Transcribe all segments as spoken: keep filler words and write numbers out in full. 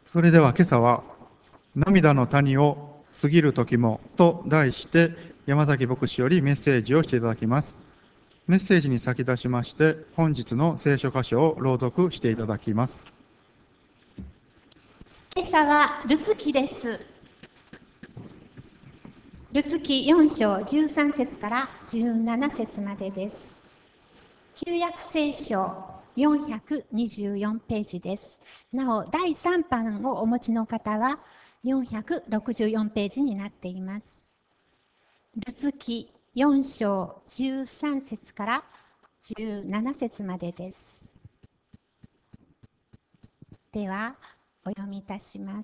それでは今朝は涙の谷を過ぎる時もと題して山崎牧師よりメッセージをしていただきます。メッセージに先立しまして本日の聖書箇所を朗読していただきます。 今朝はルツ記です。ルツ記よん章じゅうさん節からじゅうなな節までです。旧約聖書よんひゃくにじゅうよんページです。なお、だいさん版をお持ちの方はよんひゃくろくじゅうよんページになっています。ルツ記よん章じゅうさん節からじゅうなな節までです。では、お読みいたします。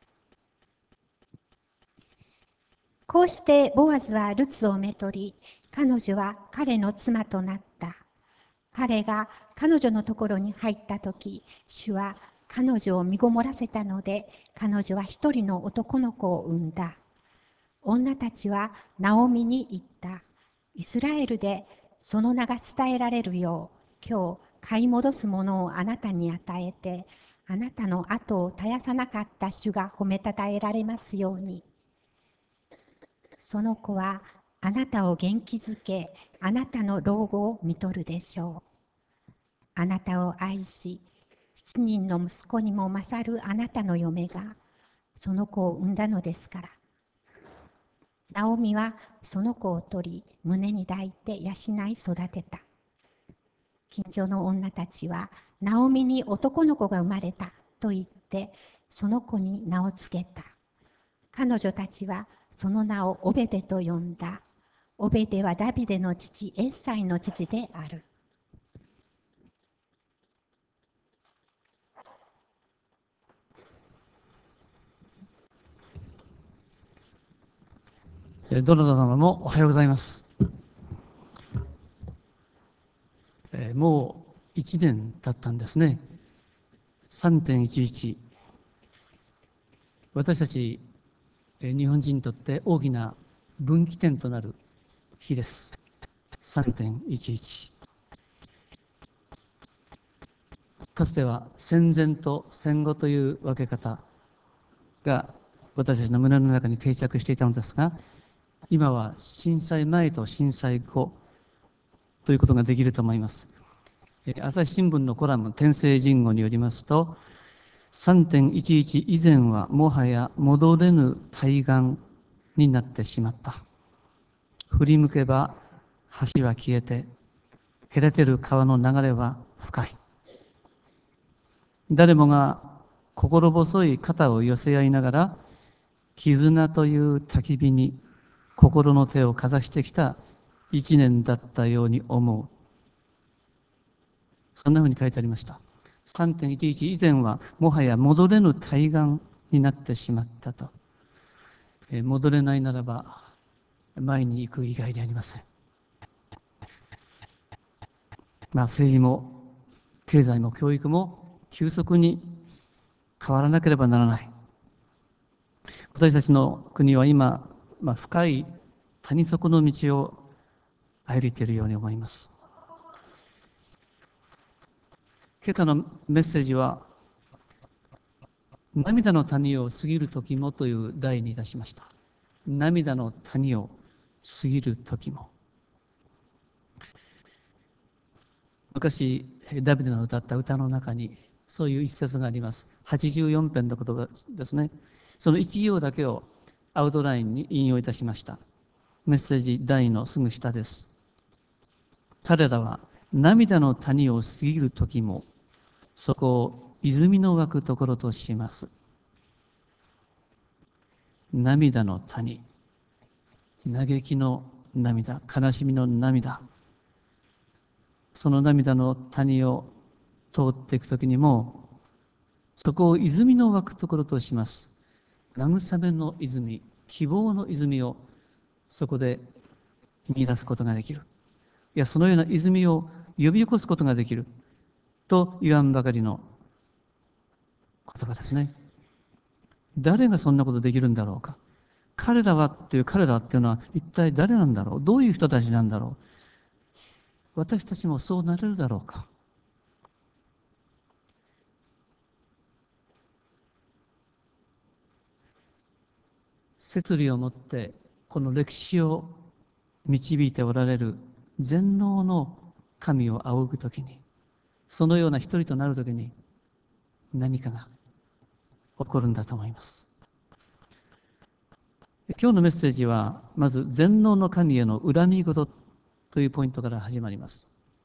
こうしてボアズはルツをめとり、彼女は彼の妻となった。彼が彼女のところに入ったとき、主は彼女を身ごもらせたので、彼女は一人の男の子を産んだ。女たちはナオミに言った。イスラエルでその名が伝えられるよう、今日買い戻すものをあなたに与えて、あなたの後を絶やさなかった主が褒めたたえられますように。その子はあなたを元気づけ、あなたの老後を見とるでしょう。あなたを愛し、七人の息子にも勝るあなたの嫁が、その子を産んだのですから。ナオミはその子を取り、胸に抱いて養い育てた。近所の女たちは、ナオミに男の子が生まれたと言って、その子に名を付けた。彼女たちはその名をオベデと呼んだ。オベデはダビデの父エッサイの父である。 どなた様もおはようございます。えーもういちねん経ったんですね。さんてんいちいち、私たちえー日本人にとって大きな分岐点となる日です。さんてんいちいち。かつては戦前と戦後という分け方が私たちの胸の中に定着していたのですが、今は震災前と震災後ということができると思います。えー朝日新聞のコラム天聖人語によりますと、さんてんいちいち 以前はもはや戻れぬ対岸になってしまった。振り向けば橋は消えて、隔てる川の流れは深い。誰もが心細い肩を寄せ合いながら、絆という焚き火に心の手をかざしてきた一年だったように思う。そんなふうに書いてありました。さんてんいちいち 以前はもはや戻れぬ対岸になってしまったと。えー戻れないならば前に行く以外でありません。まあ、政治も経済も教育も急速に変わらなければならない。私たちの国は今、まあ、深い谷底の道を歩いているように思います。今朝のメッセージは、涙の谷を過ぎる時もという題にいたしました。涙の谷を過ぎる時も。昔、ダビデの歌った歌の中に、そういう一節があります。はちじゅうよん編の言葉ですね。その一行だけをアウトラインに引用いたしました。メッセージ題のすぐ下です。彼らは涙の谷を過ぎる時も、そこを泉の湧くところとします。涙の谷、嘆きの涙、悲しみの涙、その涙の谷を通っていくときにも、そこを泉の湧くところとします。慰めの泉、希望の泉をそこで見出すことができる。いや、そのような泉を呼び起こすことができると言わんばかりの言葉ですね。誰がそんなことできるんだろうか。彼らはっていう彼らっていうのは一体誰なんだろう。どういう人たちなんだろう。私たちもそうなれるだろうか。 摂理を持ってこの歴史を導いておられる全能の神を仰ぐときに、そのような一人となるときに何かが起こるんだと思います。今日のメッセージはまず全能の神への恨み事というポイントから始まります。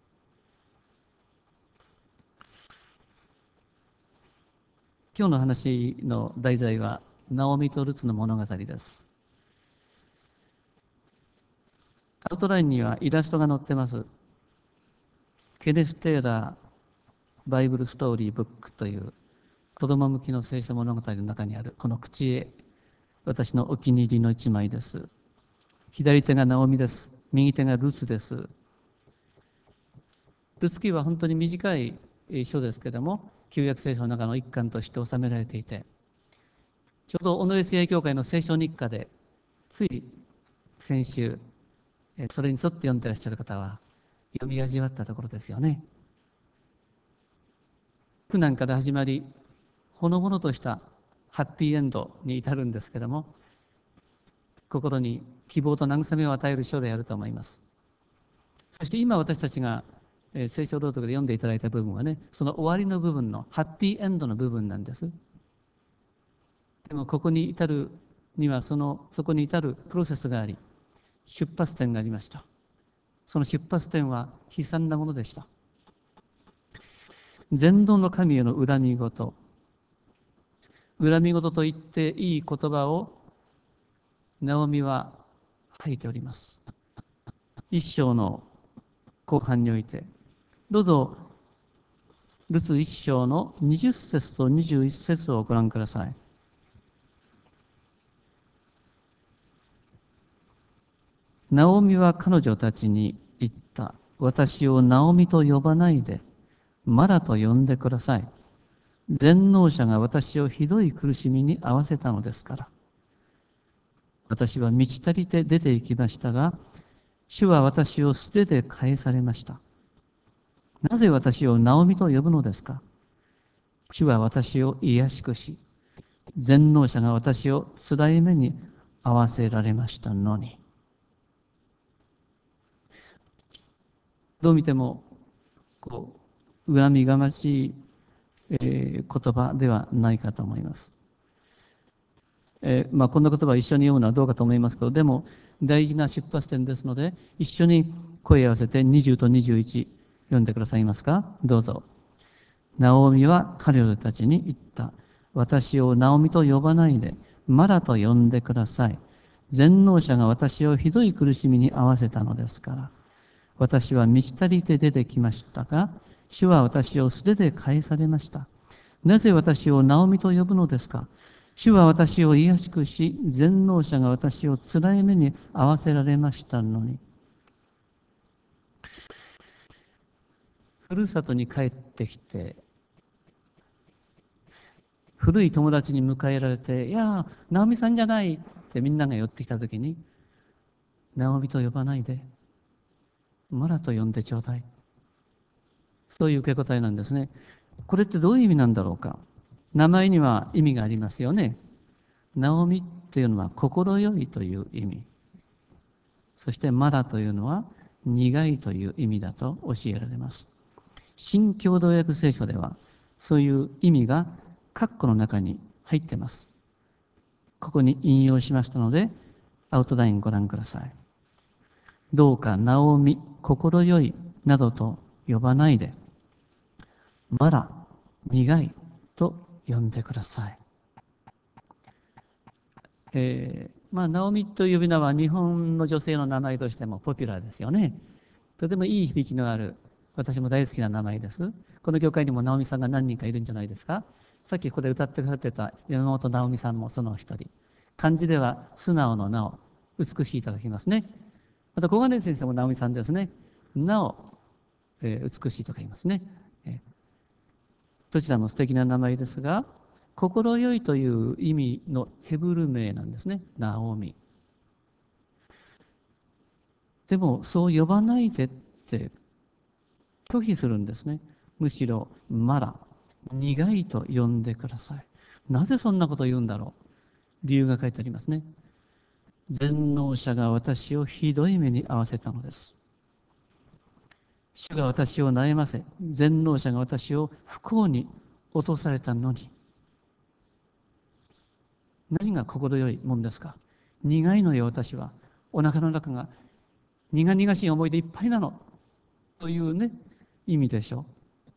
今日の話の題材はナオミとルツの物語です。アウトラインにはイラストが載ってます。ケネス・テーラーバイブルストーリーブックという子供向きの聖書物語の中にあるこの口絵、私のお気に入りの一枚です。左手がナオミです。右手がルツです。ルツ記は本当に短い書ですけれども、旧約聖書の中の一巻として収められていて、ちょうど小野エスエー教会の聖書日課で、つい先週、それに沿って読んでいらっしゃる方は読み味わったところですよね。苦難から始まり、ほのぼのとしたハッピーエンドに至るんですけれども、心に希望と慰めを与える書であると思います。そして今私たちが聖書朗読で読んでいただいた部分はね、その終わりの部分のハッピーエンドの部分なんです。でもここに至るにはそのそこに至るプロセスがあり、出発点がありました。その出発点は悲惨なものでした。全能の神への恨み事、恨み事と言っていい言葉をナオミは吐いております。一章の後半において、どうぞルツ一章のにじゅっ節とにじゅういち節をご覧ください。ナオミは彼女たちに言った。私をナオミと呼ばないで、マラと呼んでください。全能者が私をひどい苦しみに遭わせたのですから。私は満ち足りて出て行きましたが、主は私を素手で返されました。なぜ私をナオミと呼ぶのですか。主は私を癒しくし、全能者が私を辛い目に遭わせられましたのに。どう見てもこう恨みがましい、えー、言葉ではないかと思います。えーまあ、こんな言葉を一緒に読むのはどうかと思いますけど、でも大事な出発点ですので、一緒に声を合わせてにじゅうとにじゅういち読んでくださいますか。どうぞ。ナオミは彼女たちに言った。私をナオミと呼ばないで、マラと呼んでください。全能者が私をひどい苦しみに遭わせたのですから。私は満ち足りて出てきましたが、主は私を素手で返されました。なぜ私をナオミと呼ぶのですか。主は私を癒しくし、全能者が私を辛い目に遭わせられましたのに。ふるさとに帰ってきて、古い友達に迎えられて、いや、ナオミさんじゃないってみんなが寄ってきたときに、ナオミと呼ばないで、マラと呼んでちょうだい。そういう受け答えなんですね。これってどういう意味なんだろうか。名前には意味がありますよね。ナオミっていうのは心よいという意味。そしてマラというのは苦いという意味だと教えられます。新共同訳聖書ではそういう意味が括弧の中に入っています。ここに引用しましたので、アウトラインご覧ください。どうかナオミ、心よいなどと呼ばないで、マラ、苦いと呼んでください。えー、まあ、ナオミという呼び名は日本の女性の名前としてもポピュラーですよね。とてもいい響きのある、私も大好きな名前です。この教会にもナオミさんが何人かいるんじゃないですか。さっきここで歌ってくださってた山本直美さんもその一人。漢字では素直のなお、美しいと書きますね。また小金先生も直美さんですね。なお、えー、美しいと書きますね。えー、どちらも素敵な名前ですが、心よいという意味のヘブル名なんですね。ナオミ。でもそう呼ばないでって拒否するんですね。むしろマラ、苦いと呼んでください。なぜそんなことを言うんだろう。理由が書いてありますね。 全能者が私をひどい目に遭わせたのです。主が私を悩ませ、全能者が私を不幸に落とされたのに、何が心よいもんですか。苦いのよ、私は。お腹の中が苦々しい思いでいっぱいなの。というね、意味でしょう。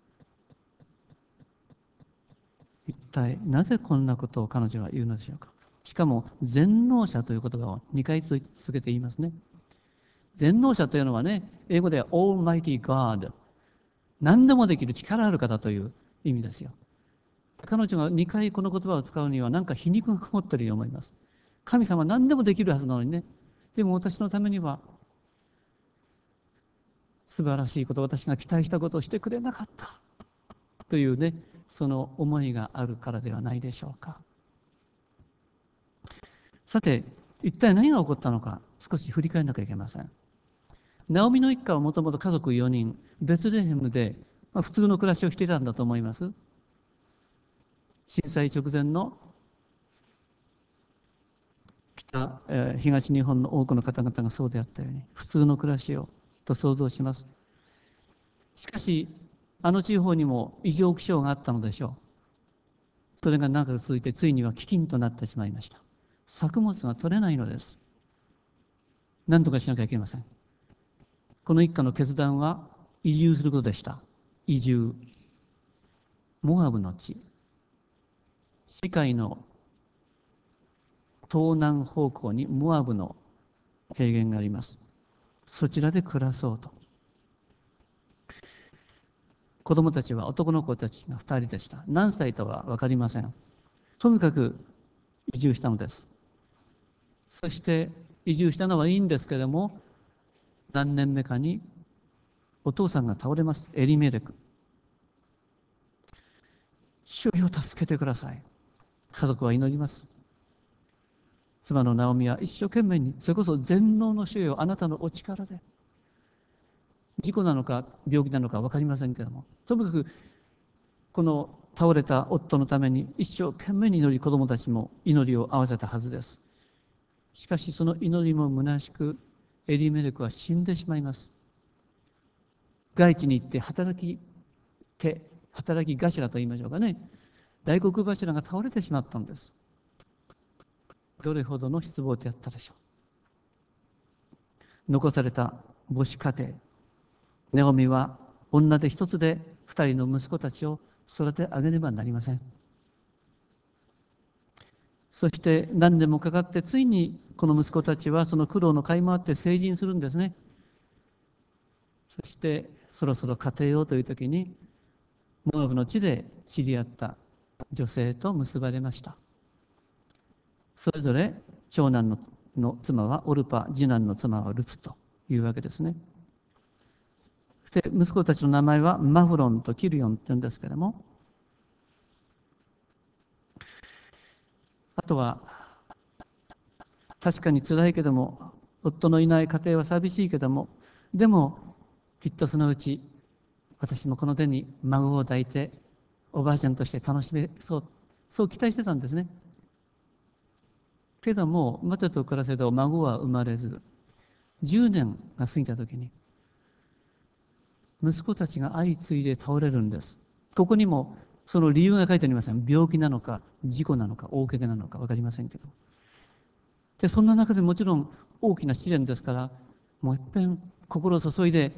一体なぜこんなことを彼女は言うのでしょうか。しかも全能者という言葉をにかい続けて言いますね。全能者というのはね、英語では Almighty God、何でもできる力ある方という意味ですよ。彼女がにかいこの言葉を使うには何か皮肉がこもっているように思います。神様は何でもできるはずなのにね。でも私のためには素晴らしいこと、私が期待したことをしてくれなかったというね、その思いがあるからではないでしょうか。さて、一体何が起こったのか少し振り返らなきゃいけません。ナオミの一家はもともと家族よにん、ベツレヘムで、まあ、普通の暮らしをしていたんだと思います。震災直前の北、えー東日本の多くの方々がそうであったように、普通の暮らしをと想像します。しかし、あの地方にも異常気象があったのでしょう。それが長く続いて、ついには飢饉となってしまいました。作物が取れないのです。何とかしなきゃいけません。この一家の決断は移住することでした。移住。モアブの地。世界の東南方向にモアブの平原があります。そちらで暮らそうと。子供たちは、男の子たちがふたりでした。何歳とは分かりません。とにかく移住したのです。そして移住したのはいいんですけれども、何年目かにお父さんが倒れます。エリメレク。主よ助けてください。家族は祈ります。妻のナオミは一生懸命に、それこそ全能の主よ、あなたのお力で、事故なのか病気なのか分かりませんけれども、とにかくこの倒れた夫のために一生懸命に祈り、子供たちも祈りを合わせたはずです。しかしその祈りも虚しく、エリメレクは死んでしまいます。外地に行って働き手、働き頭と言いましょうかね、大黒柱が倒れてしまったんです。どれほどの失望であったでしょう。残された母子家庭、ネオミは女手一つで二人の息子たちを育て上げねばなりません。そして何年もかかって、ついにこの息子たちはその苦労の甲斐もあって成人するんですね。そしてそろそろ家庭をという時に、モアブの地で知り合った女性と結ばれました。それぞれ長男のの妻はオルパ、次男の妻はルツというわけですね。そして息子たちの名前はマフロンとキルヨンというんですけれども、あとは確かに辛いけども、夫のいない家庭は寂しいけども、でもきっとそのうち私もこの手に孫を抱いておばあちゃんとして楽しめそう、そう期待してたんですね。けども待てと暮らせど孫は生まれず、じゅうねんが過ぎた時に息子たちが相次いで倒れるんです。ここにもその理由が書いてありません。病気なのか事故なのか大怪我なのか分かりませんけど、でそんな中でもちろん大きな試練ですから、もう一遍心を注いで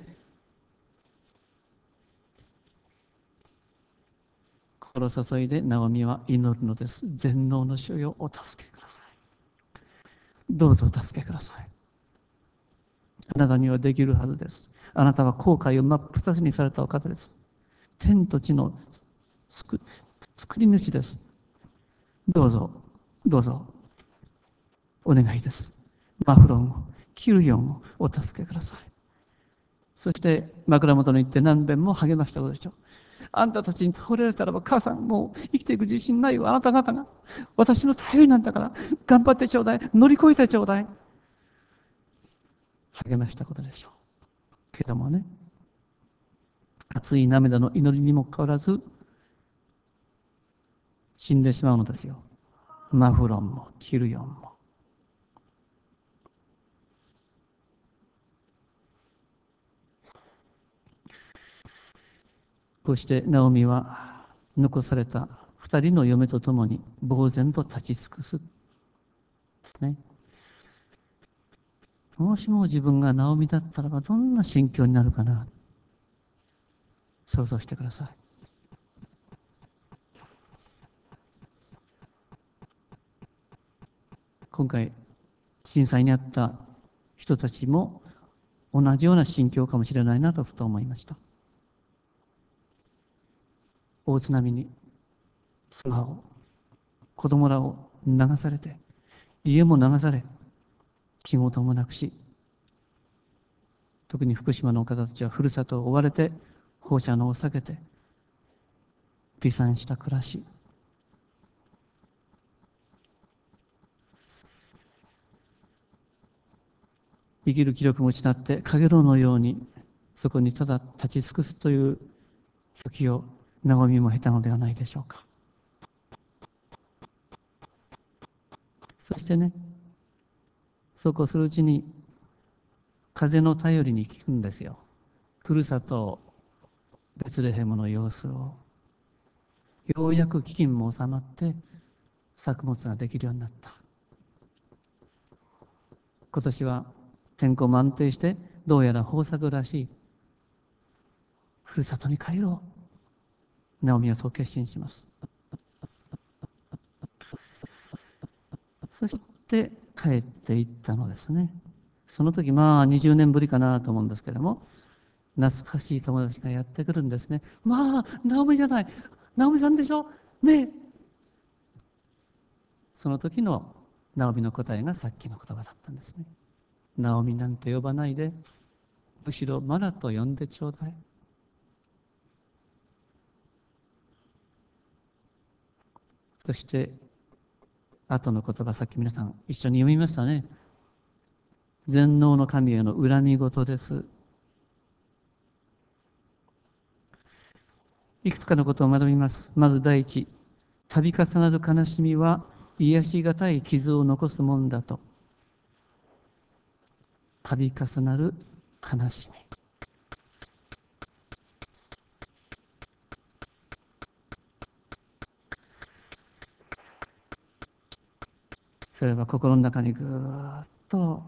心を注いでナオミは祈るのです。全能の主よ、お助けください。どうぞお助けください。あなたにはできるはずです。あなたは後悔を真っ二つにされたお方です。天と地の作り主です。どうぞ、どうぞ、お願いです。マフロンを、キルヨンをお助けください。そして枕元に行って何遍も励ましたことでしょう。あんたたちに倒れられたらば、母さんもう生きていく自信ないわ。あなた方が私の頼りなんだから、頑張ってちょうだい。乗り越えてちょうだい。励ましたことでしょう。けどもね、熱い涙の祈りにもかかわらず、死んでしまうのですよ。マフロンもキルヨンも。 こうしてナオミは残された二人の嫁と共に呆然と立ち尽くすですね。もしも自分がナオミだったらばどんな心境になるかな、想像してください。今回震災にあった人たちも同じような心境かもしれないなとふと思いました。大津波に妻を子供らを流されて、家も流され、仕事もなくし、特に福島の方たちはふるさとを追われて放射能を避けて離散した暮らし、生きる気力も失ってかげろうのようにそこにただ立ち尽くすという時をナオミも経たのではないでしょうか。そしてね、そうこうするうちに風の頼りに聞くんですよ。ふるさとベツレヘムの様子を。ようやく飢饉も収まって作物ができるようになった。今年は天候も安定してどうやら豊作らしい。ふるさとに帰ろう。ナオミはそう決心します。そして帰っていったのですね。その時まあにじゅうねんぶりかなと思うんですけれども、懐かしい友達がやってくるんですね。まあナオミじゃない、ナオミさんでしょねえ。その時のナオミの答えがさっきの言葉だったんですね。ナオミなんて呼ばないで、むしろマラと呼んでちょうだい。そして後の言葉、さっき皆さん一緒に読みましたね。全能の神への恨み事です。いくつかのことを学びます。まず第一、度重なる悲しみは癒しがたい傷を残すもんだと。度重なる悲しみ。それは心の中にぐーっと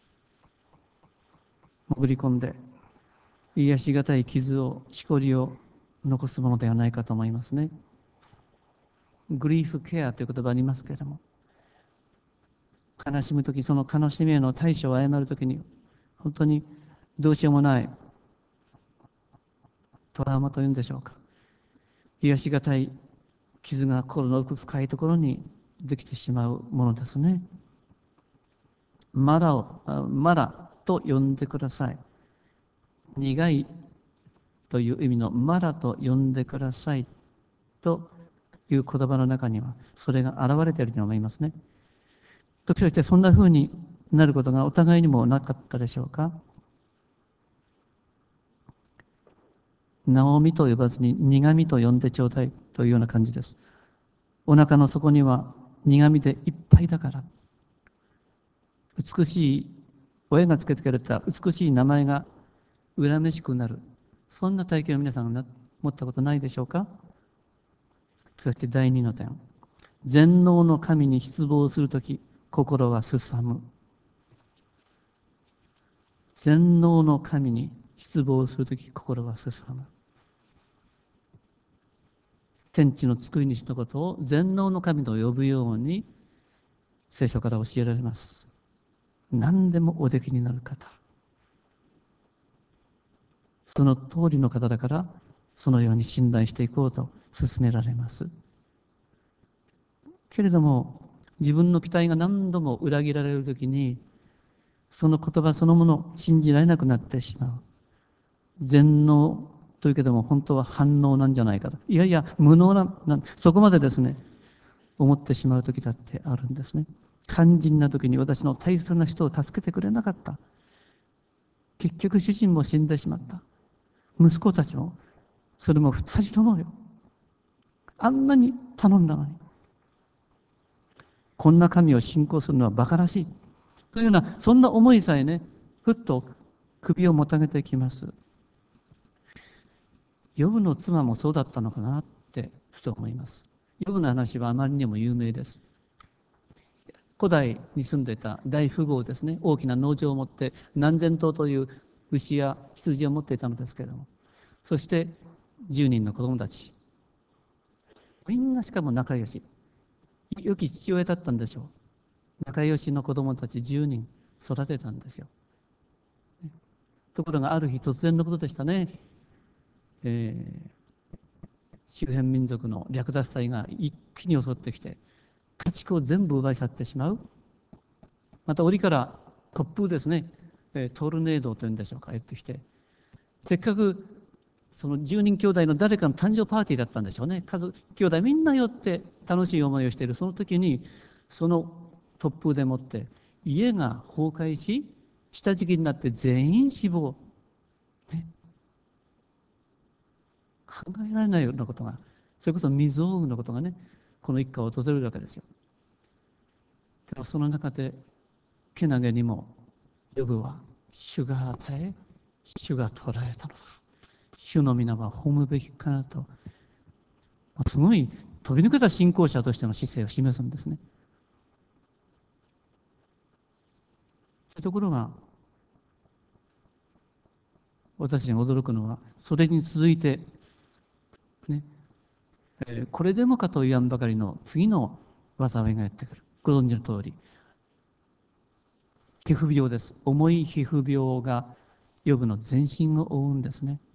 潜り込んで、癒しがたい傷を、しこりを残すものではないかと思いますね。グリーフケアという言葉がありますけれども、悲しむとき、その悲しみへの対処を誤るときに、本当にどうしようもないトラウマというんでしょうか。癒しがたい傷が心の奥深いところにできてしまうものですね。マラを、マラと呼んでください。苦いという意味のマラと呼んでくださいという言葉の中にはそれが現れていると思いますね。時としてそんな風になることがお互いにもなかったでしょうか。ナオミと呼ばずに苦みと呼んでちょうだいというような感じです。お腹の底には苦みでいっぱいだから、美しい親がつけてくれた美しい名前が恨めしくなる、そんな体験を皆さんが持ったことないでしょうか。そして第二の点、全能の神に失望するとき心はすさむ。全能の神に失望するとき心はすさむ。天地の救い主のことを全能の神と呼ぶように聖書から教えられます。何でもおできになる方、その通りの方だからそのように信頼していこうと勧められます。けれども自分の期待が何度も裏切られるときに、その言葉そのものを信じられなくなってしまう。全能というけども本当は反応なんじゃないかと、いやいや無能な、なそこまでですね思ってしまう時だってあるんですね。肝心な時に私の大切な人を助けてくれなかった。結局主人も死んでしまった。息子たちもそれも二人ともよ。あんなに頼んだのに、こんな神を信仰するのは馬鹿らしいというような、そんな思いさえね、ふっと首をもたげてきます。 ヨブの妻もそうだったのかなってふと思います。ヨブの話はあまりにも有名です。古代に住んでいた大富豪ですね、大きな農場を持って何千頭という牛や羊を持っていたのですけれども、そしてじゅうにんの子供たち、みんなしかも仲良し、良き父親だったんでしょう。仲良しの子供たちじゅうにん育てたんですよ。ところがある日突然のことでしたね。えー周辺民族の略奪隊が一気に襲ってきて家畜を全部奪い去ってしまう。また折から突風ですね、えートルネードというんでしょうか、やってきて、せっかくそのじゅうにん兄弟の誰かの誕生パーティーだったんでしょうね。家族兄弟みんな寄って楽しい思いをしているその時に、その突風でもって家が崩壊し、下敷きになって全員死亡、ね、考えられないようなことが、それこそ未曾有のことがね、この一家を訪れるわけですよ。でもその中でけなげにもヨブは、主が与え主が捕らえたのだ、主の皆は褒むべきかなと、すごい飛び抜けた信仰者としての姿勢を示すんですね。そういうところが私が驚くのは、それに続いてね、えーこれでもかと言わんばかりの次の災いがやってくる。ご存知の通り、皮膚病です。重い皮膚病がヨブの全身を覆うんですね。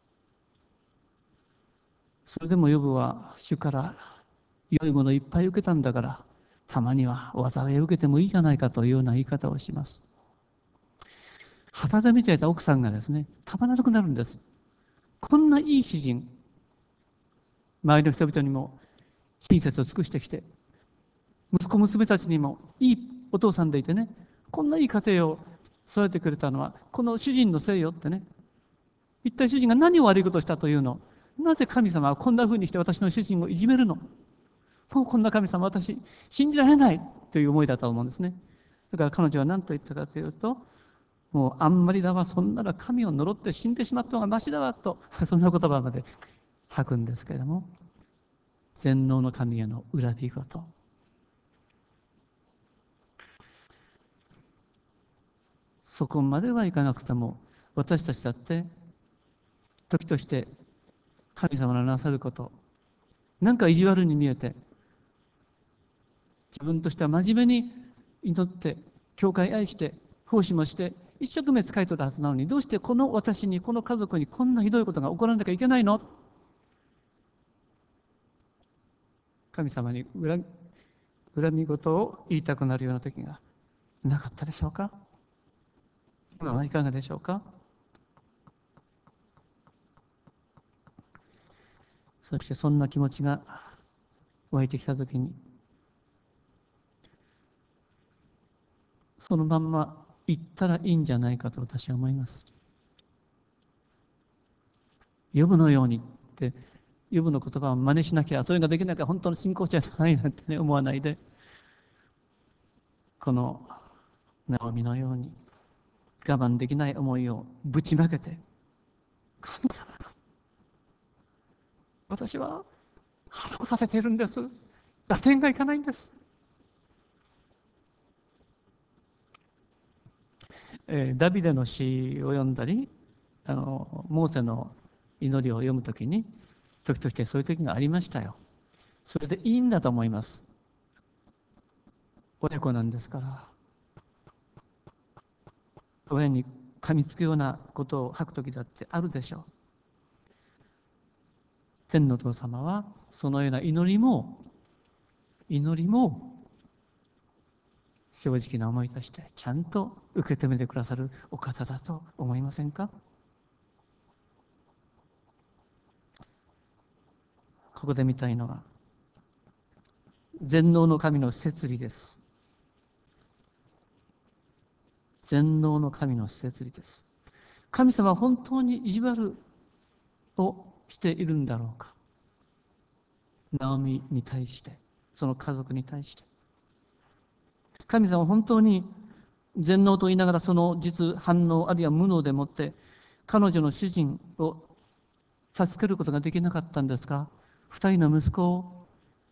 それでもヨブは主から良いものいっぱい受けたんだから、たまには災いを受けてもいいじゃないかというような言い方をします。旗で見ていた奥さんがですね、たまらなくなるんです。こんないい主人、周りの人々にも親切を尽くしてきて、息子娘たちにもいいお父さんでいてね、こんないい家庭を育ててくれたのはこの主人のせいよってね。一体主人が何を悪いことをしたというの？なぜ神様はこんな風にして私の主人をいじめるの？もうこんな神様私信じられないという思いだと思うんですね。だから彼女は何と言ったかというと、もうあんまりだわ、そんなら神を呪って死んでしまった方がましだわと、そんな言葉まで吐くんですけれども、全能の神への恨み事、そこまではいかなくても、私たちだって時として神様のなさること、なんか意地悪に見えて、自分としては真面目に祈って、教会愛して、奉仕もして、一生懸命使い取ったはずなのに、どうしてこの私に、この家族にこんなひどいことが起こらなきゃいけないの？神様に恨み、恨み事を言いたくなるような時がなかったでしょうか？今はいかがでしょうか？そしてそんな気持ちが湧いてきたときに、そのまんま行ったらいいんじゃないかと私は思います。呼ぶのようにって呼ぶの言葉を真似しなきゃ、それができなきゃ本当の信仰者じゃないなんてね、思わないで、このナオミのように我慢できない思いをぶちまけて、神様、私は腹を立てているんです。打点がいかないんです。えーダビデの詩を読んだり、あのモーセの祈りを読むときに、時としてそういう時がありましたよ。それでいいんだと思います。親子なんですから。親に噛みつくようなことを吐く時だってあるでしょう。天のお父様はそのような祈りも祈りも正直な思いとしてちゃんと受け止めてくださるお方だと思いませんか？ここで見たいのは全能の神の摂理です。全能の神の摂理です。神様は本当に意地悪をしているんだろうか？ナオミに対して、その家族に対して、神様は本当に全能と言いながら、その実反応あるいは無能でもって彼女の主人を助けることができなかったんですか？二人の息子を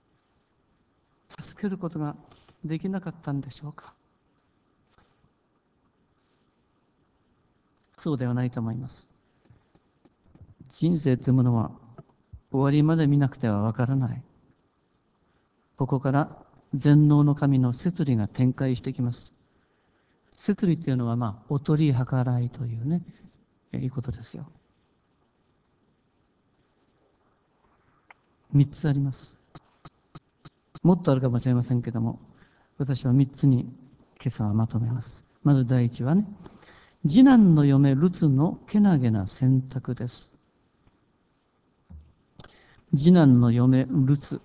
助けることができなかったんでしょうか？そうではないと思います。人生というものは終わりまで見なくてはわからない。ここから全能の神の摂理が展開してきます。摂理というのは、まあ、おとり計らいというね、いいことですよ。三つあります。もっとあるかもしれませんけども、私は三つに今朝はまとめます。まず第一はね、次男の嫁ルツのけなげな選択です。次男の嫁ルツ、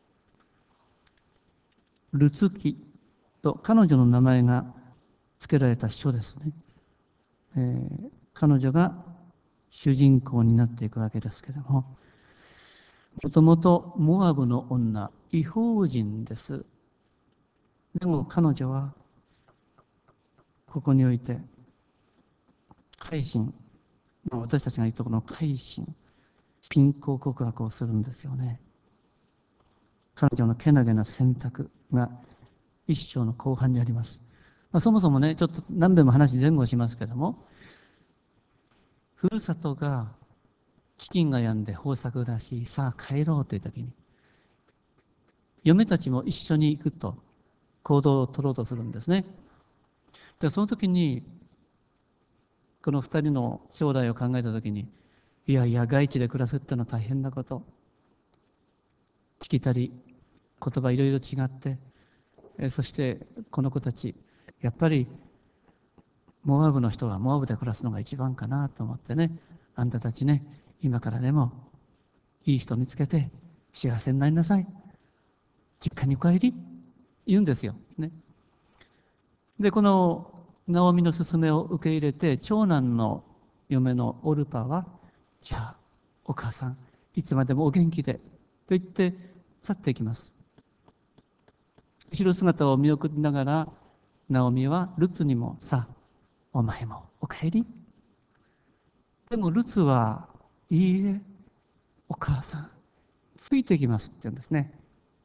ルツキと彼女の名前が付けられた書ですね。えー、彼女が主人公になっていくわけですけれども、もともとモアブの女、異邦人です。でも彼女はここにおいて改心、私たちが言うとこの改心、信仰告白をするんですよね。彼女のけなげな選択が一章の後半にあります。まあ、そもそもね、ちょっと何べんも話前後しますけども、ふるさとが飢饉が止んで豊作らしい、さあ帰ろうという時に、嫁たちも一緒に行くと行動を取ろうとするんですね。で、その時に、この二人の将来を考えた時に、いやいや、外地で暮らすってのは大変なこと。聞きたり、言葉いろいろ違って、そしてこの子たち、やっぱりモアブの人はモアブで暮らすのが一番かなと思ってね、あんたたちね、今からでもいい人見つけて幸せになりなさい。実家にお帰り言うんですよ。ね。で、このナオミの勧めを受け入れて、長男の嫁のオルパは、じゃあ、お母さん、いつまでもお元気で、と言って去っていきます。後ろ姿を見送りながら、ナオミはルツにも、さあ、お前もお帰り。でもルツは、いいえ、お母さん、ついてきますって言うんですね。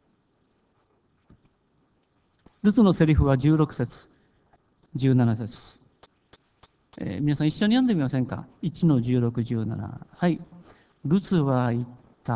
ルツのセリフはじゅうろく節、じゅうなな節。えー、皆さん一緒に読んでみませんか？いちのじゅうろく、じゅうなな。はい。ルツは言った。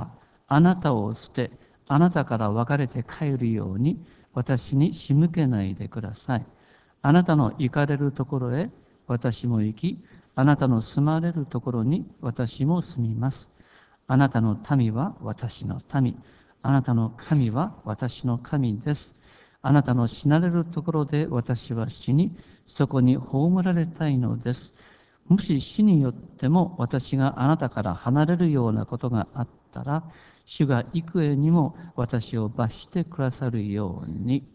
あなたを捨て、あなたから別れて帰るように、私に仕向けないでください。あなたの行かれるところへ私も行き、あなたの住まれるところに私も住みます。あなたの民は私の民。あなたの神は私の神です。あなたの死なれるところで私は死に、そこに葬られたいのです。もし死によっても私があなたから離れるようなことがあったら、主が幾重にも私を罰してくださるように。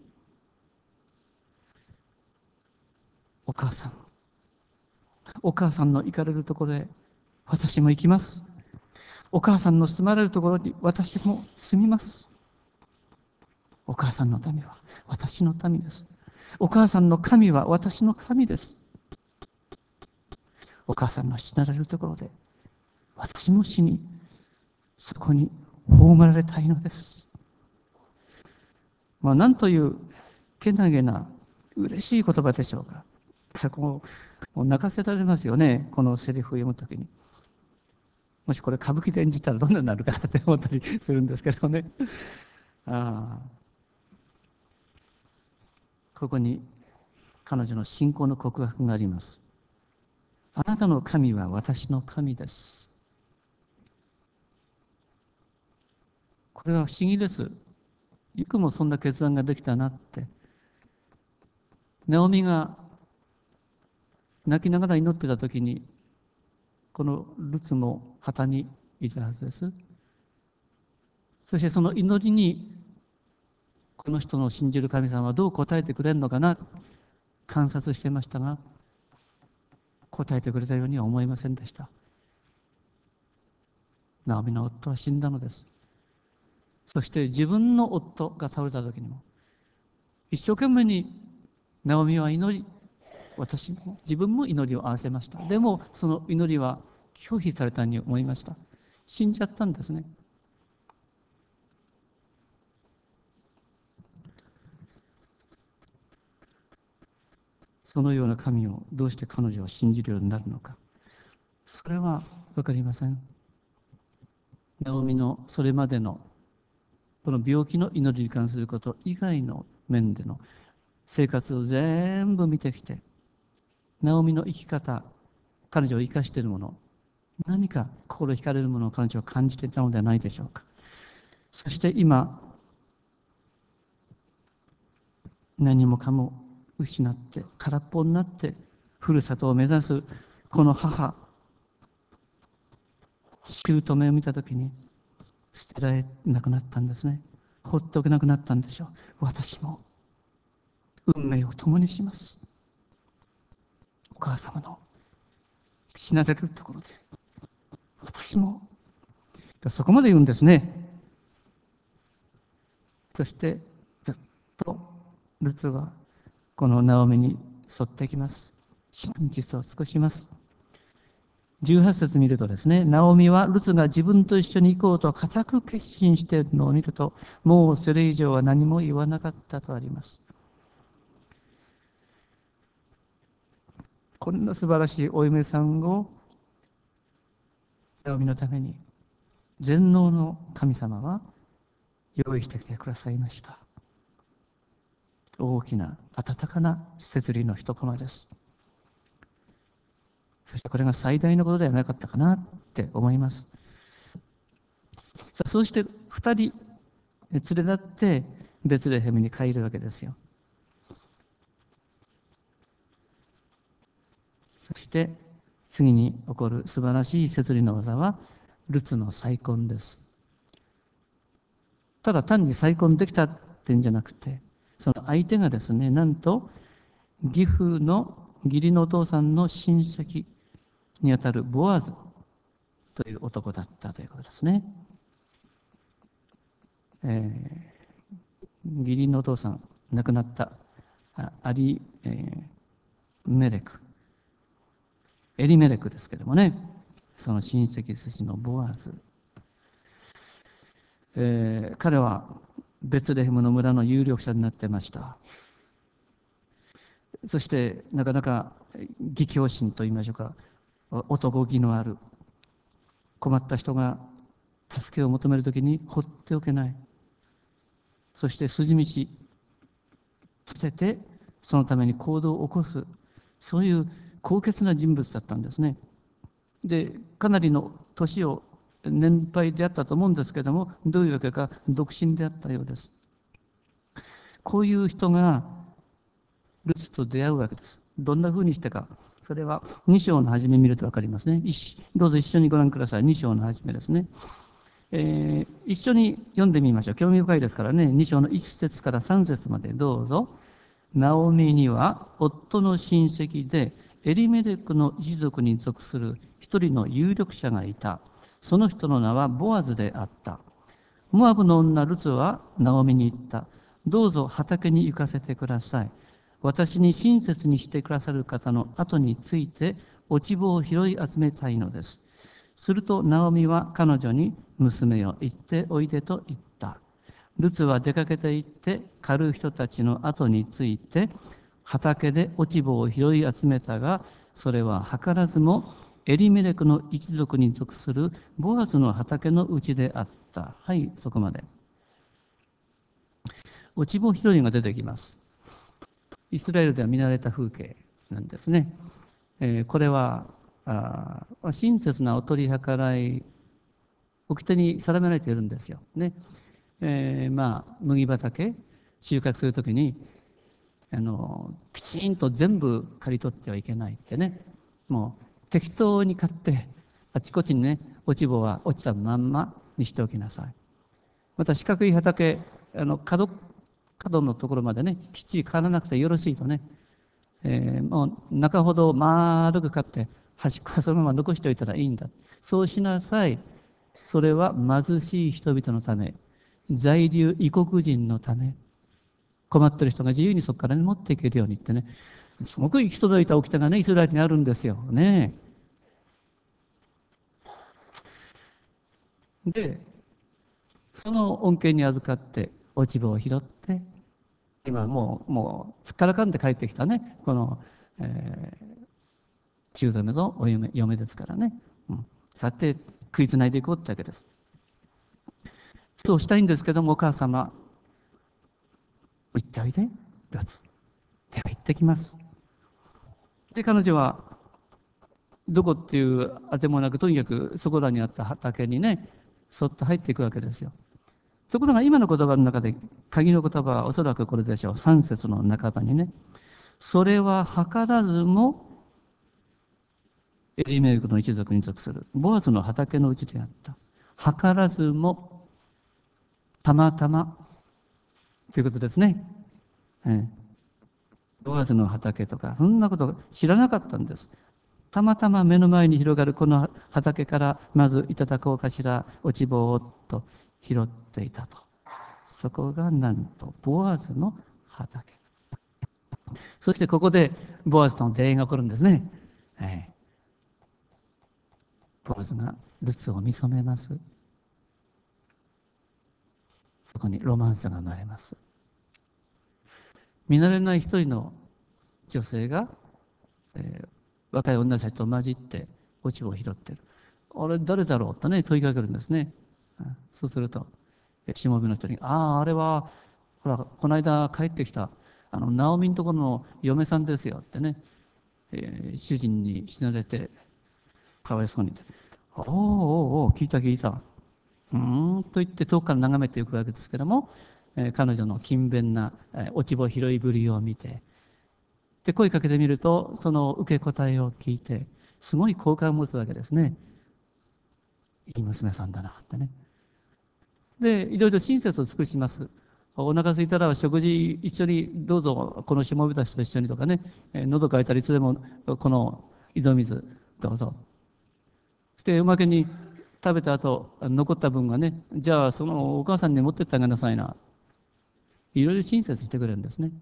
お母さん、お母さんの行かれるところへ私も行きます。お母さんの住まれるところに私も住みます。お母さんの民は私の民です。お母さんの神は私の神です。お母さんの死なれるところで私も死に、そこに葬られたいのです。まあ、なんというけなげな嬉しい言葉でしょうか。こうもう泣かせられますよね、このセリフを読むときに。もしこれ歌舞伎で演じたらどんなになるかなって思ったりするんですけどね。ああ、ここに彼女の信仰の告白があります。あなたの神は私の神です。これは不思議です。よくもそんな決断ができたなって。ナオミが泣きながら祈ってた時に、このルツも旗にいたはずです。そしてその祈りにこの人の信じる神様はどう答えてくれるのかな、観察してましたが、答えてくれたようには思いませんでした。ナオミの夫は死んだのです。そして自分の夫が倒れた時にも一生懸命にナオミは祈り、私も自分も祈りを合わせました。でもその祈りは拒否されたように思いました。 死んじゃったんですね。そのような神をどうして彼女は信じるようになるのか、それは分かりません。ナオミのそれまでのこの病気の祈りに関すること以外の面での生活を全部見てきて、ナオミの生き方、彼女を生かしているもの、何か心惹かれるものを彼女は感じていたのではないでしょうか。そして今、何もかも失って空っぽになってふるさとを目指すこの母、姑を見たときに捨てられなくなったんですね。放っておけなくなったんでしょう。私も運命を共にします。お母様の死なれるところで私も、そこまで言うんですね。そしてずっとルツはこのナオミに沿ってきます。真実を尽くします。じゅうはち節見るとですね、ナオミはルツが自分と一緒に行こうと固く決心しているのを見ると、もうそれ以上は何も言わなかったとあります。こんな素晴らしいお嫁さんをナオミのために全能の神様は用意してきてくださいました。大きな温かな摂理の一コマです。そしてこれが最大のことではなかったかなって思います。さあそうして二人連れ立ってベツレヘムに帰るわけですよ。そして次に起こる素晴らしい摂理の技はルツの再婚です。ただ単に再婚できたっていうんじゃなくて、その相手がですね、なんと義父の義理のお父さんの親戚にあたるボアズという男だったということですね。えー、義理のお父さん亡くなったアリ、えー、メレクエリメレクですけどもね、その親戚筋のボアズ、えー、彼はベツレヘムの村の有力者になってました。そしてなかなか義兄心といいましょうか、男気のある、困った人が助けを求めるときに放っておけない、そして筋道立ててそのために行動を起こす、そういう高潔な人物だったんですね。でかなりの年を年配であったと思うんですけれども、どういうわけか独身であったようです。こういう人がルツと出会うわけです。どんなふうにしてか、それはに章の初め見ると分かりますね。どうぞ一緒にご覧ください。に章の初めですね。えー、一緒に読んでみましょう。興味深いですからね。に章のいち節からさん節までどうぞ。ナオミには夫の親戚でエリメレクの一族に属する一人の有力者がいた。その人の名はボアズであった。モアブの女ルツはナオミに言った。どうぞ畑に行かせてください。私に親切にしてくださる方の後について落ち穂を拾い集めたいのです。するとナオミは彼女に、娘よ、行っておいでと言った。ルツは出かけて行って狩る人たちの後について畑で落ち穂を拾い集めたが、それは図らずもエリメレクの一族に属するボアズの畑のうちであった。はい、そこまで。落ち穂拾いが出てきます。イスラエルでは見慣れた風景なんですね。えー、これはあ親切なお取り計らい、掟に定められているんですよね。えー、まあ麦畑収穫するときにあのきちんと全部刈り取ってはいけないってね、もう適当に刈ってあちこちにね落ち穂は落ちたまんまにしておきなさい。また四角い畑、あの角角のところまでねきっちり刈らなくてよろしいとね、えー、もう中ほど丸く刈って端っこはそのまま残しておいたらいいんだ。そうしなさい。それは貧しい人々のため、在留異国人のため、困っている人が自由にそこから、ね、持っていけるようにってね、すごく行き届いた掟がねイスラエルにあるんですよね。 で、その恩恵に預かって落ち葉を拾って、今もう、もう、すっからかんで帰ってきたね、この、えー、中止めのお嫁、嫁ですからね。うん。さて、食いつないでいこうってわけです。そうしたいんですけども、お母様、行っておいで、ルツ。では行ってきます。で、彼女は、どこっていうあてもなく、とにかくそこらにあった畑にね、そっと入っていくわけですよ。ところが今の言葉の中で、鍵の言葉はおそらくこれでしょう。三節の半ばにね、それは図らずもエリメルクの一族に属するボアズの畑のうちであった。図らずもたまたまということですね。ええ、ボアズの畑とかそんなこと知らなかったんです。たまたま目の前に広がるこの畑からまずいただこうかしら落ち葉をと拾っていたと。そこがなんとボアズの畑。そしてここでボアズとの出会いが起こるんですね。ええ、ボアズがルツを見初めます。そこにロマンスが生まれます。見慣れない一人の女性が、えー、若い女たちと混じって落ち葉を拾ってる。あれ誰だろうとね問いかけるんですね。そうするとしもべの人に「あああれはほらこの間帰ってきたあのナオミのところの嫁さんですよ」ってね、えー、主人に死なれてかわいそうに「おおおお聞いた聞いた」うーんと言って遠くから眺めていくわけですけども、えー、彼女の勤勉な、えー、落ち葉拾いぶりを見てで声かけてみるとその受け答えを聞いてすごい好感を持つわけですね。いい娘さんだなってね。でいろいろ親切を尽くします。お腹空いたら食事一緒にどうぞこのしもべたちと一緒にとかね、えー、喉乾いたらいつでもこの井戸水どうぞ。そしておまけに食べた後残った分がねじゃあそのお母さんに持ってってあげなさいな。いろいろ親切してくれるんですね。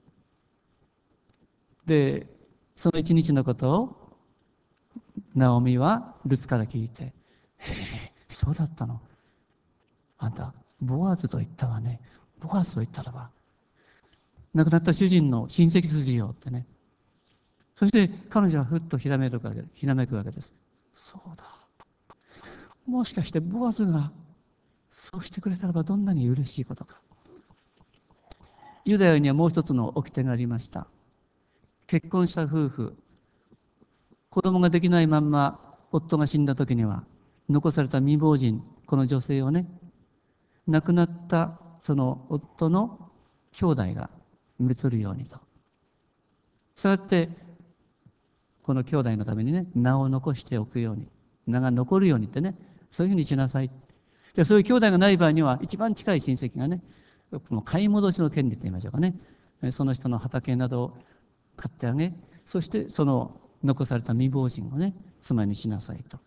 でその一日のことをナオミはルツから聞いて「へえそうだったのあんたボアズと言ったわねボアズと言ったらば亡くなった主人の親戚筋よ」ってね。そして彼女はふっとひらめくわけひらめくわけです。そうだもしかしてボアズがそうしてくれたらばどんなに嬉しいことか。ユダヤにはもう一つの掟がありました。結婚した夫婦子供ができないまんま夫が死んだ時には残された未亡人この女性をね亡くなったその夫の兄弟が娶るようにとそうやってこの兄弟のためにね名を残しておくように名が残るようにってねそういうふうにしなさい。でそういう兄弟がない場合には一番近い親戚がねこの買い戻しの権利と言いましょうかねその人の畑などを買ってあげそしてその残された未亡人をね妻にしなさいと。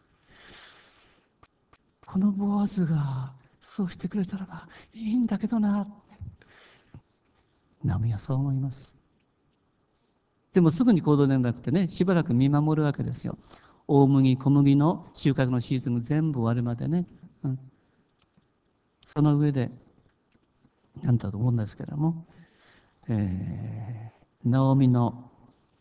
このボアズがそうしてくれたらばいいんだけどなナオミはそう思います。でもすぐに行動ではなくてねしばらく見守るわけですよ。大麦小麦の収穫のシーズンが全部終わるまでね、うん、その上でなんだと思うんですけれども、えー、ナオミの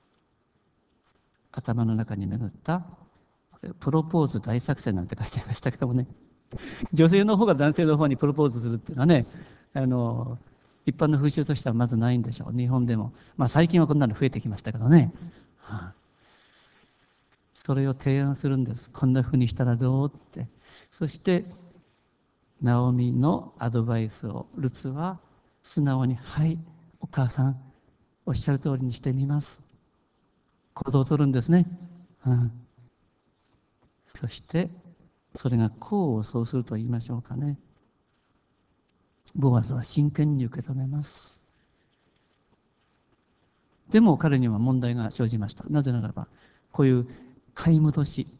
頭の中に巡ったプロポーズ大作戦なんて書いてありましたけどもね女性の方が男性の方にプロポーズするっていうのはねあの一般の風習としてはまずないんでしょう。日本でも、まあ、最近はこんなの増えてきましたけどね、はあ、それを提案するんです。こんなふうにしたらどうって。そしてナオミのアドバイスをルツは素直に「はいお母さんおっしゃる通りにしてみます」行動を取るんですね、うん、そしてそれが功を奏すると言いましょうかね。ボアズは真剣に受け止めます。でも彼には問題が生じました。なぜならばこういう買い戻し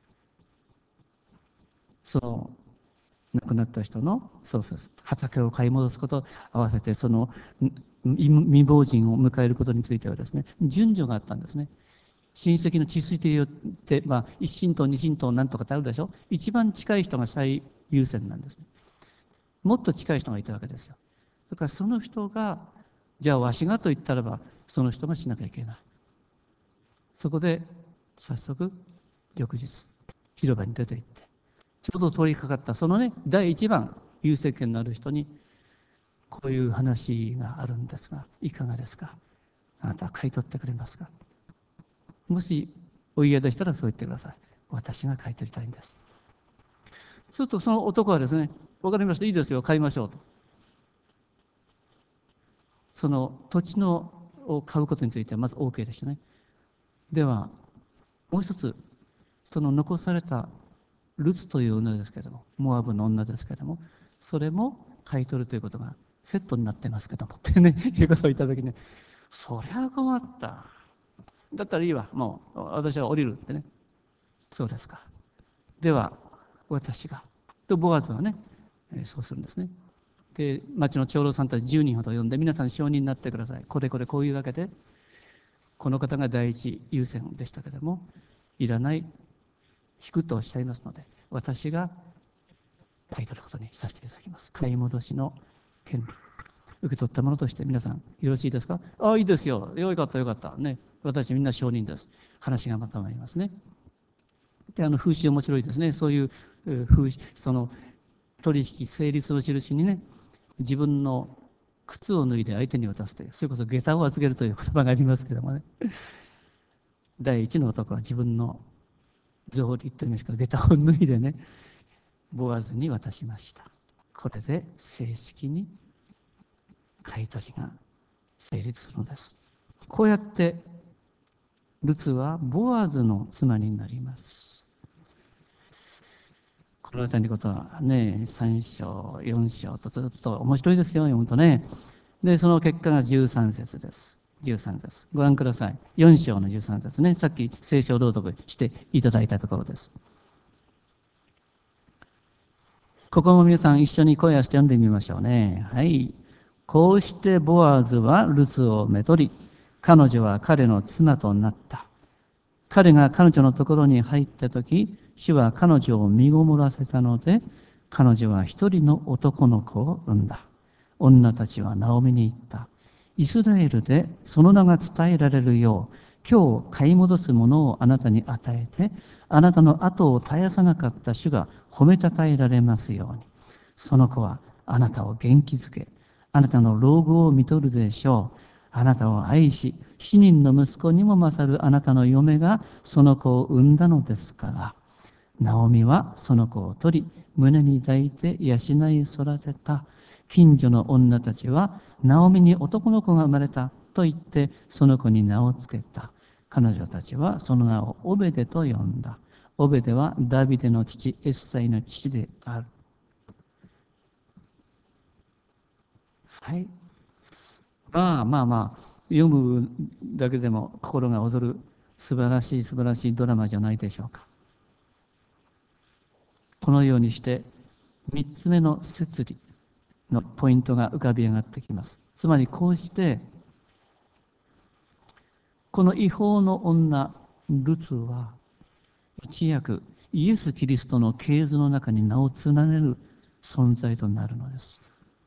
その亡くなった人のそうそう畑を買い戻すことと合わせてその未亡人を迎えることについてはですね順序があったんですね。親戚の血筋によって、まあ、一親等二親等なんとかってあるでしょ。一番近い人が最優先なんですね。もっと近い人がいたわけですよ。だからその人が、じゃあわしがと言ったらば、その人がしなきゃいけない。そこで早速翌日広場に出て行って、ちょうど通りかかったそのね第一番優先権のある人に、こういう話があるんですがいかがですか、あなたは買い取ってくれますか。もしお嫌でしたらそう言ってください。私が買い取りたいんです。するとその男はですね、わかりました、いいですよ、買いましょうと。その土地のを買うことについてはまず オーケー でしたね。ではもう一つ、その残されたルツという女ですけれども、モアブの女ですけれども、それも買い取るということがセットになってますけどもってね、いうことを言ったときに、そりゃ困った。だったらいいわ、もう私は降りるってね。そうですか。では私が。とボアズはね、そうするんですね。で、町の長老さんたちじゅうにんほど呼んで、皆さん証人になってください。これこれこういうわけで、この方が第一優先でしたけれども、いらない、引くとおっしゃいますので、私が買い取ることにさせていただきます。買い戻しの権利、受け取ったものとして皆さんよろしいですか。ああ、いいですよ。よかったよかった。ね。私みんな証人です。話がまとまりますね。で、あの風刺面白いですね。そういう風刺、その取引成立の印にね、自分の靴を脱いで相手に渡すという、それこそ下駄を預けるという言葉がありますけどもね。第一の男は自分の草履と言いますか、下駄を脱いでね、ボアズに渡しました。これで正式に買い取りが成立するのです。こうやってルツはボアズの妻になります。この辺りのことはね、さん章、よん章とずっと面白いですよ、読むとね。で、その結果がじゅうさん節です。じゅうさん節。ご覧ください。よん章のじゅうさん節ね。さっき聖書朗読していただいたところです。ここも皆さん一緒に声をして読んでみましょうね。はい。こうしてボアズはルツをめとり、彼女は彼の妻となった。彼が彼女のところに入ったとき、主は彼女を身ごもらせたので、彼女は一人の男の子を産んだ。女たちはナオミに言った。イスラエルでその名が伝えられるよう、今日買い戻すものをあなたに与えて、あなたの後を絶やさなかった主が褒めたたえられますように。その子はあなたを元気づけ、あなたの老後を見とるでしょう。あなたを愛し、死人の息子にも勝るあなたの嫁がその子を産んだのですから。ナオミはその子を取り、胸に抱いて養い育てた。近所の女たちは、ナオミに男の子が生まれたと言って、その子に名をつけた。彼女たちはその名をオベデと呼んだ。オベデはダビデの父、エッサイの父である。はい。まあまあまあ、読むだけでも心が躍る素晴らしい素晴らしいドラマじゃないでしょうか。このようにして三つ目の摂理のポイントが浮かび上がってきます。つまりこうしてこの違法の女ルツは一躍イエス・キリストの系図の中に名を連ねる存在となるのです。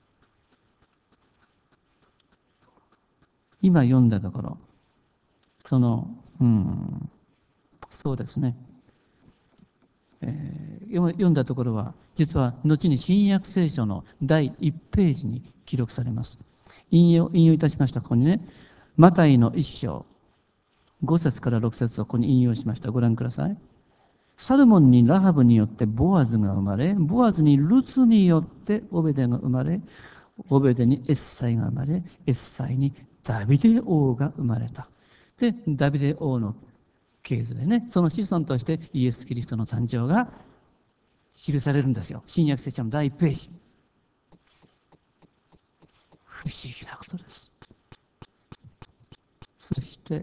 今読んだところ、そのうんそうですね、えー読んだところは実は後に新約聖書のだいいちページに記録されます。引用引用いたしました。ここにね、マタイのいっ章ご節からろく節をここに引用しました。ご覧ください。サルモンにラハブによってボアズが生まれ、ボアズにルツによってオベデが生まれ、オベデにエッサイが生まれ、エッサイにダビデ王が生まれた。で、ダビデ王の系図でね、その子孫としてイエス・キリストの誕生が記されるんですよ。新約聖書のだいいちページ。不思議なことです。そして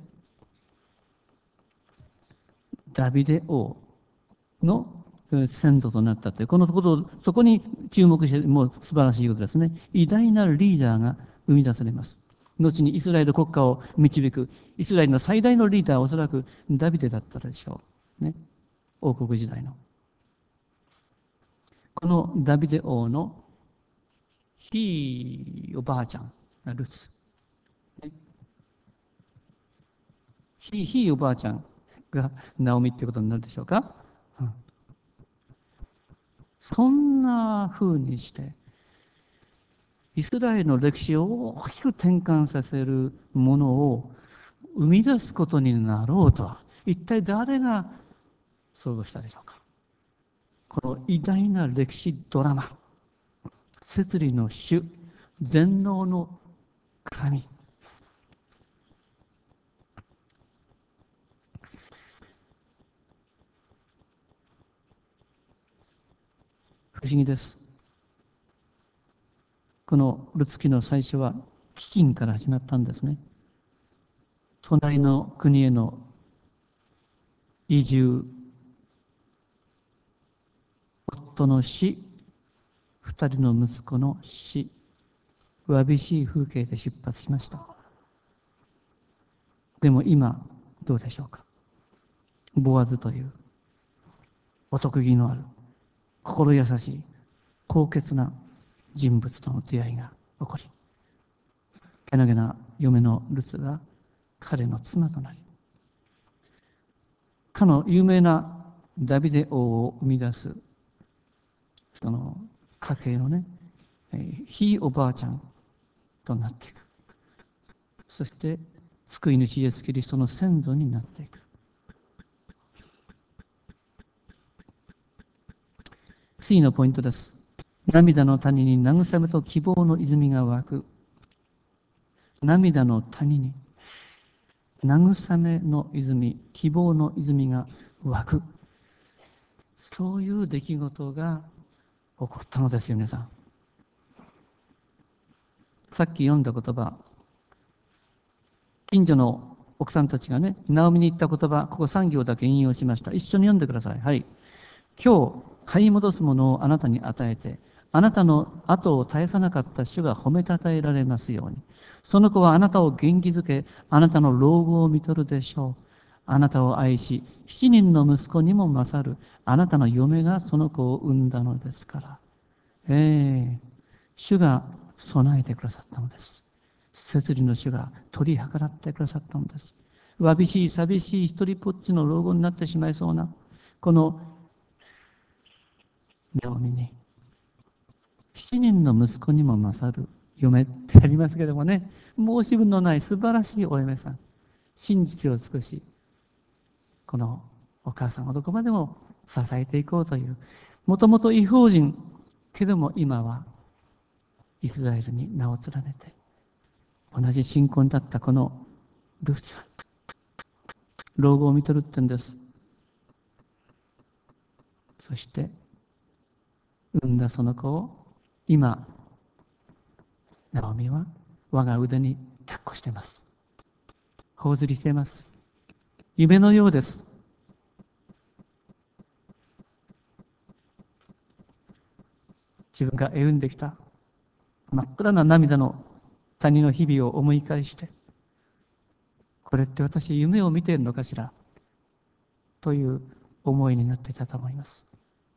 ダビデ王の先祖となったというこのことをそこに注目して、もう素晴らしいことですね。偉大なリーダーが生み出されます。後にイスラエル国家を導くイスラエルの最大のリーダーはおそらくダビデだったでしょうね。王国時代のこのダビデ王のひいおばあちゃんがルツ。ひいひいおばあちゃんがナオミっていうことになるでしょうか。うん、そんな風にして、イスラエルの歴史を大きく転換させるものを生み出すことになろうとは、一体誰が想像したでしょうか。この偉大な歴史ドラマ、摂理の主、全能の神。不思議です。このルツ記の最初は飢饉から始まったんですね。隣の国への移住、夫の死、二人の息子の死、わびしい風景で出発しました。でも今どうでしょうか。ボアズというお得意のある心優しい高潔な人物との出会いが起こり、けなげな嫁のルツが彼の妻となり、かの有名なダビデ王を生み出すその家系のね、ひいおばあちゃんとなっていく。そして救い主イエス・キリストの先祖になっていく。次のポイントです。涙の谷に慰めと希望の泉が湧く。涙の谷に慰めの泉、希望の泉が湧く。そういう出来事が起こったのですよ、皆さん。さっき読んだ言葉、近所の奥さんたちがね、ナオミに言った言葉、ここさん行だけ引用しました。一緒に読んでください。はい。今日、買い戻すものをあなたに与えて、あなたの後を絶やさなかった主が褒めたたえられますように。その子はあなたを元気づけ、あなたの老後を見とるでしょう。あなたを愛し、七人の息子にも勝る、あなたの嫁がその子を産んだのですから。ええ主が備えてくださったのです。摂理の主が取り計らってくださったのです。わびしい、寂しい、一人ぽっちの老後になってしまいそうな、このナオミに、七人の息子にも勝る嫁ってありますけどもね、申し分のない素晴らしいお嫁さん、真実を尽くし、このお母さんをどこまでも支えていこうという、もともと異邦人、けども今はイスラエルに名を連ねて、同じ信仰に立ったこのルーツ、老後を見とるってんです。そして産んだその子を今ナオミは我が腕に抱っこしています。頬ずりしています。夢のようです。自分が歩んできた真っ暗な涙の谷の日々を思い返して、これって私夢を見ているのかしらという思いになっていたと思います。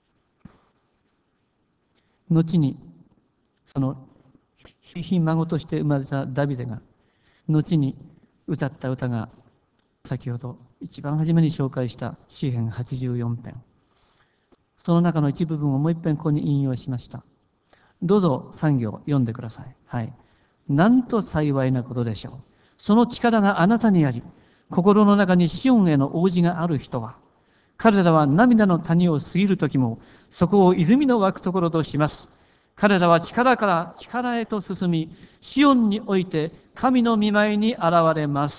後にそのひ孫として生まれたダビデが後に歌った歌が、先ほど一番初めに紹介した詩編はちじゅうよん編、その中の一部分をもう一遍ここに引用しました。どうぞさん行読んでください。はい。なんと幸いなことでしょう。その力があなたにあり、心の中にシオンへの応じがある人は、彼らは涙の谷を過ぎるときも、そこを泉の湧くところとします。彼らは力から力へと進み、シオンにおいて神の御前に現れます。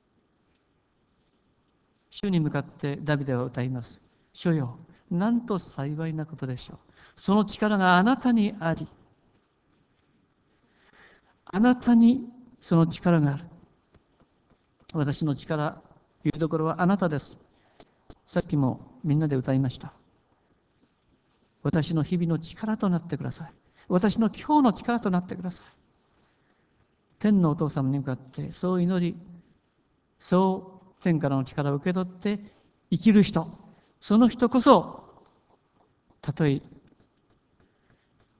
主に向かってダビデは歌います。主よ、なんと幸いなことでしょう。その力があなたにあり、あなたにその力がある。私の力、いうところはあなたです。さっきもみんなで歌いました。私の日々の力となってください。私の今日の力となってください。天のお父様に向かってそう祈り、そう天からの力を受け取って生きる人、その人こそ、たとえ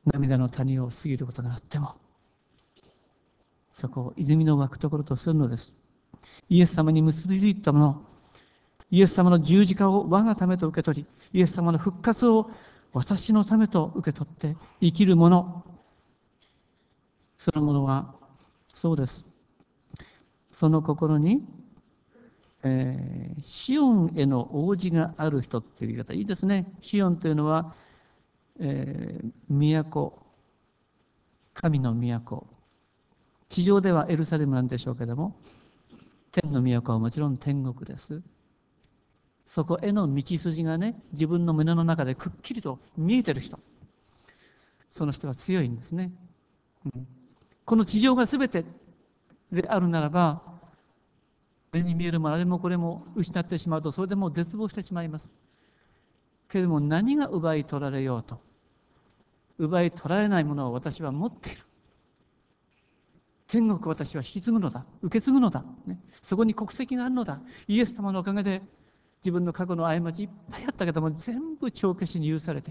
涙の谷を過ぎることがあっても、そこを泉の湧くところとするのです。イエス様に結びついたもの、イエス様の十字架を我がためと受け取り、イエス様の復活を私のためと受け取って生きるもの、そのものはそうです。その心に、えーシオンへの応じがある人っていう言い方、いいですね。シオンというのは、えー都、神の都。地上ではエルサレムなんでしょうけども、天の都はもちろん天国です。そこへの道筋がね、自分の胸の中でくっきりと見えてる人、その人は強いんですね。うん、この地上が全てであるならば、目に見えるものあれもこれも失ってしまうと、それでもう絶望してしまいます。けれども何が奪い取られようと、奪い取られないものを私は持っている。天国を私は引き継ぐのだ、受け継ぐのだ、ね、そこに国籍があるのだ。イエス様のおかげで自分の過去の過ちいっぱいあったけども全部帳消しに許されて、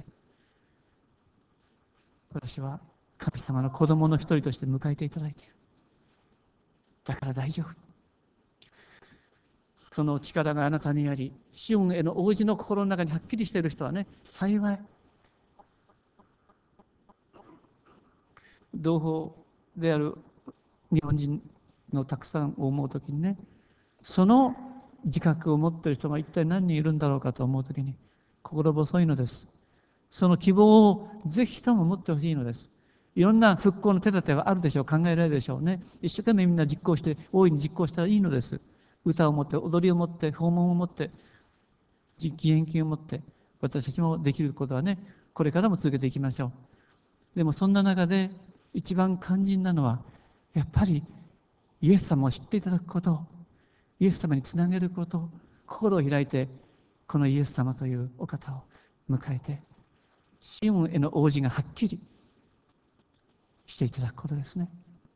私は神様の子供の一人として迎えていただいている。だから大丈夫。その力があなたにあり、シオンへの応じの心の中にはっきりしている人はね、幸い。同胞である日本人のたくさんを思うときにね、その自覚を持っている人が一体何人いるんだろうかと思うときに心細いのです。その希望をぜひとも持ってほしいのです。いろんな復興の手立てはあるでしょう、考えられるでしょうね。一生懸命みんな実行して、大いに実行したらいいのです。歌を持って、踊りを持って、訪問を持って、義援金を持って、私たちもできることはね、これからも続けていきましょう。でもそんな中で一番肝心なのは、やっぱりイエス様を知っていただくこと、イエス様につなげること、心を開いて、このイエス様というお方を迎えて、シオンへの応じがはっきりしていただくことですね。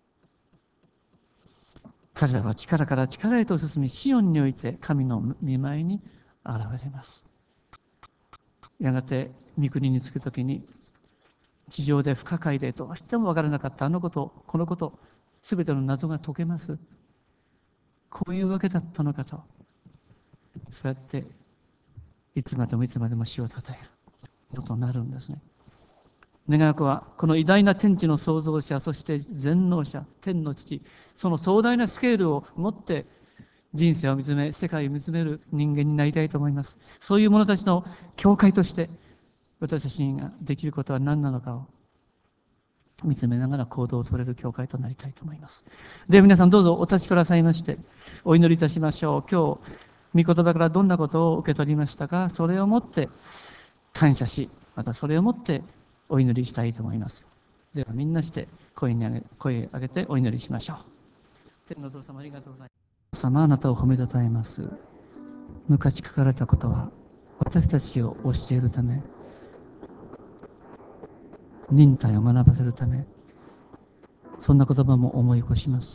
彼らは力から力へと進み、シオンにおいて神の御前に現れます。やがて御国に着くときに、地上で不可解でどうしても分からなかったあのこと、このこと、すべての謎が解けます。こういうわけだったのかと、そうやっていつまでもいつまでも死をたたえることになるんですね。願わくはこの偉大な天地の創造者、そして全能者、天の父、その壮大なスケールを持って人生を見つめ、世界を見つめる人間になりたいと思います。そういう者たちの教会として私たちができることは何なのかを見つめながら行動を取れる教会となりたいと思います。では皆さんどうぞお立ちくださいましてお祈りいたしましょう。今日御言葉からどんなことを受け取りましたか、それをもって感謝し、またそれをもってお祈りしたいと思います。ではみんなして声に上げ声を上げてお祈りしましょう。天のお父様ありがとうございます。様あなたを褒めたたえます。昔書かれたことは私たちを教えるため、忍耐を学ばせるため、そんな言葉も思い起こします。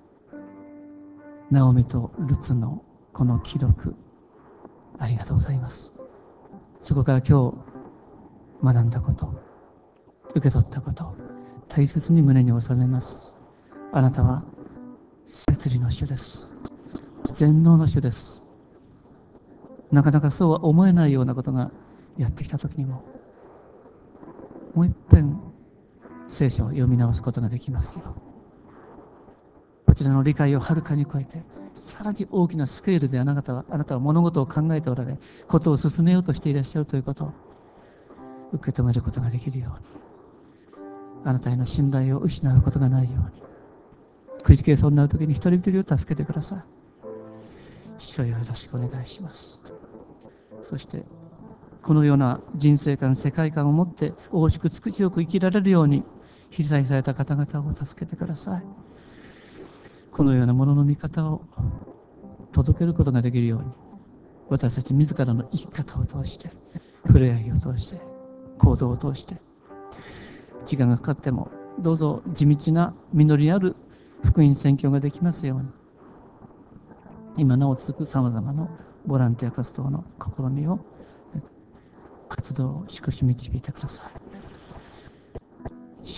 ナオミとルツのこの記録、ありがとうございます。そこから今日学んだこと、受け取ったこと、大切に胸に収めます。あなたは摂理の主です。全能の主です。なかなかそうは思えないようなことがやってきたときにも、もう一遍聖書を読み直すことができますよ。こちらの理解をはるかに超えて、さらに大きなスケールであなたは、あなたは物事を考えておられ、ことを進めようとしていらっしゃるということを受け止めることができるように、あなたへの信頼を失うことがないように、くじけそうになるときに一人一人を助けてください。主をよろしくお願いします。そしてこのような人生観、世界観を持って大しく強く生きられるように、被災された方々を助けてください。このようなものの見方を届けることができるように、私たち自らの生き方を通して、触れ合いを通して、行動を通して、時間がかかってもどうぞ地道な実りある福音宣教ができますように、今なお続くさまざまなボランティア活動の試みを、活動を祝し導いてください。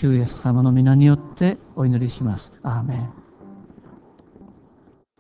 主イエス様の皆によってお祈りします。アーメン。